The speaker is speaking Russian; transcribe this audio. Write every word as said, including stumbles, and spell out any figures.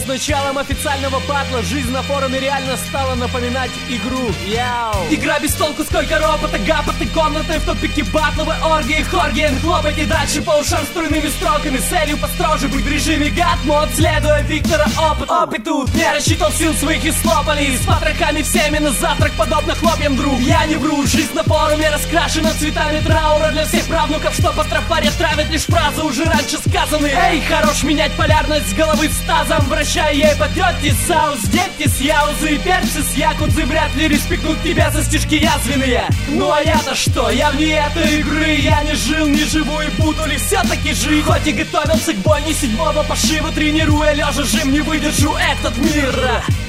С началом официального батла жизнь на форуме реально стала напоминать игру. Яу. Игра без толку, сколько ропота, гапоты, комнаты в топике батловой оргии, хорген. Хлопайте дальше по ушам стройными строками, с целью построже быть в режиме гад-мод, следуя Виктора опыт. Опыт тут не рассчитал сил своих и слопали. С потрохами всеми на завтрак, подобно хлопьям, друг. Я не вру, жизнь на форуме раскрашена цветами траура для всех правнуков, что по трафаре травят лишь фразы уже раньше сказанные. Эй, хорош менять полярность с головы в стазом, вращая ей подъете саус, детис, яузы и перцис, якудзы вряд ли респектнут тебя за стишки язвенные. Ну а я-то что? Я вне этой игры, я не жил, не живу и буду ли все-таки жить? Хоть и готовился к бойне седьмого пошива, тренируя лежа жим, не выдержу этот мир.